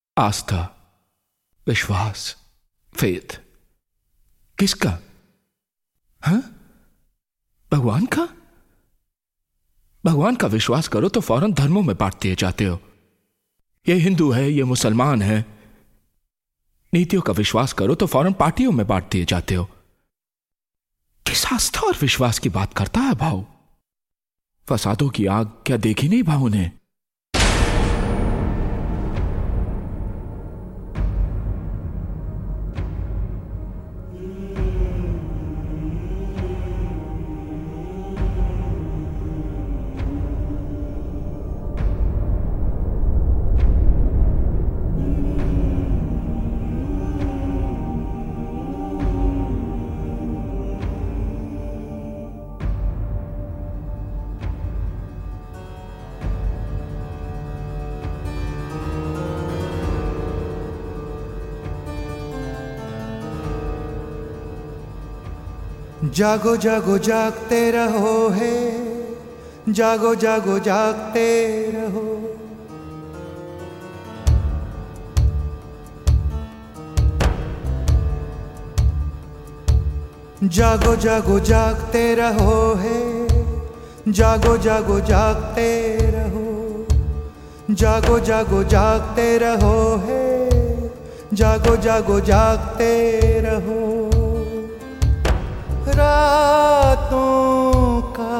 आस्था, विश्वास, फेथ। किसका? हाँ? भगवान का? भगवान का विश्वास करो तो फौरन धर्मों में बांट दिए जाते हो। ये हिंदू है, ये मुसलमान है। नीतियों का विश्वास करो तो फौरन पार्टियों में बांट दिए जाते हो। किस आस्था और विश्वास की बात करता है भाव? फसादों की आग क्या देखी नहीं भाव ने? जागो जागो जागते रहो है, जागो जागो जागते रहो। जागो जागो जागते रहो है, जागो जागो जागते रहो। जागो जागो जागते रहो है, जागो जागो जागते रहो। रातों का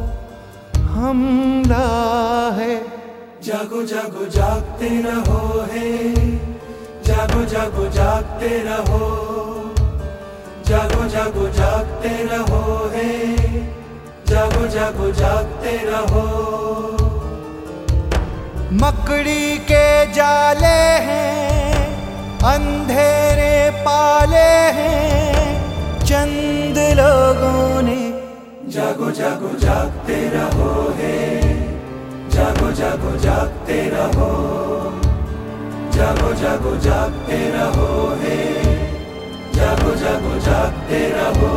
हमला है, जागो जागो जागते रहो है, जागो जागो जागते रहो। जागो जागो जागते रहो है, जागो जागो जागते रहो। मकड़ी के जाले हैं, अंधेरे पाले हैं चंद लोगों ने। जागो जागो जागते रहो है, जागो जागो जागते रहो। जागो जागो जागते रहो है, जागो जागो जागते रहो।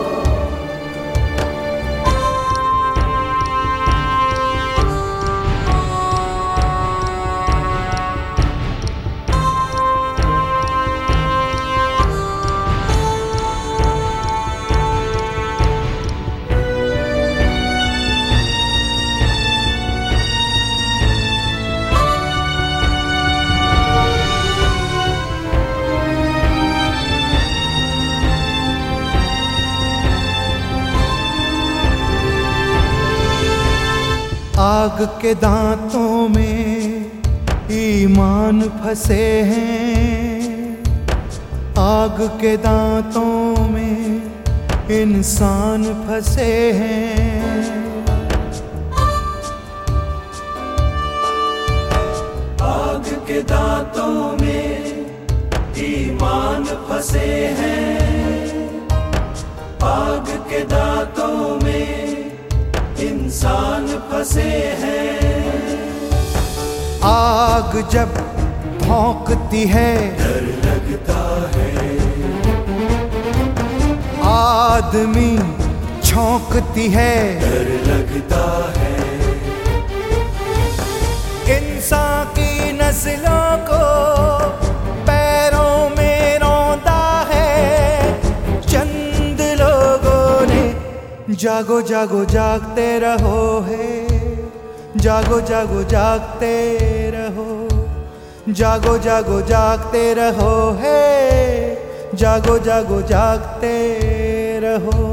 आग के दांतों में ईमान फंसे हैं, आग के दांतों में इंसान फंसे हैं। आग के दांतों में ईमान फंसे हैं, आग के दांतों में इंसान फंसे हैं। आग जब भौंकती है डर लगता है, आदमी छौंकती है डर लगता है। इंसान की नस्लों को पैरों में रौंदा है चंद लोगों ने। जागो जागो जागते रहो है, जागो जागो जागते रहो। जागो जागो जागते रहो है, जागो जागो जागते रहो।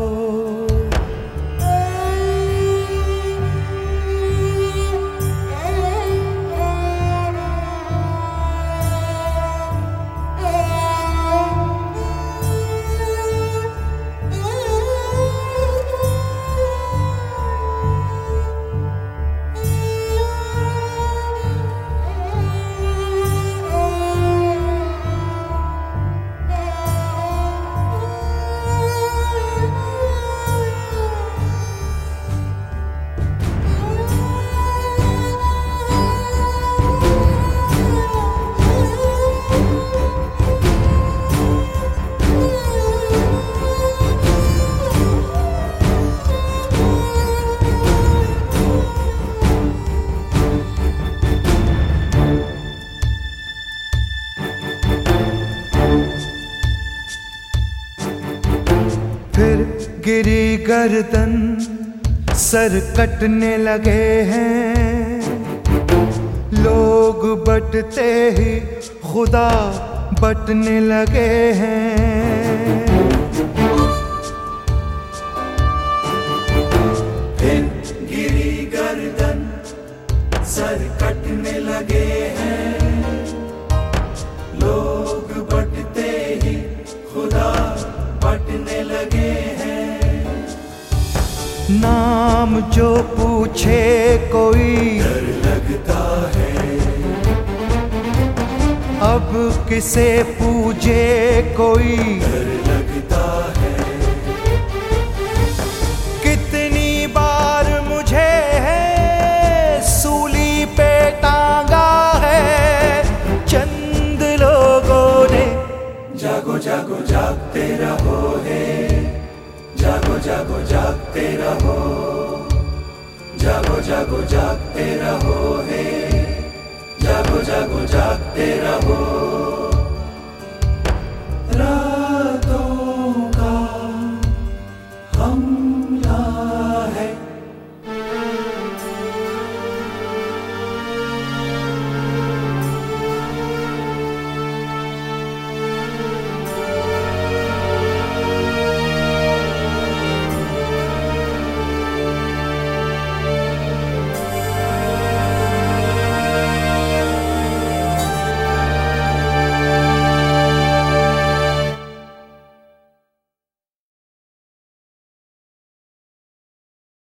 गिरी गर्दन सर कटने लगे हैं, लोग बटते ही खुदा बटने लगे हैं। फिर गिरी गर्दन सर कटने लगे हैं, लोग बटते ही खुदा बटने लगे हैं। नाम जो पूछे कोई डर लगता है, अब किसे पूजे कोई डर लगता है। कितनी बार मुझे है सूली पे टांगा है चंद लोगों ने। जागो जागो जागते रहो है, जागो जागो जागते रहो, जागो जागो जागते रहो है।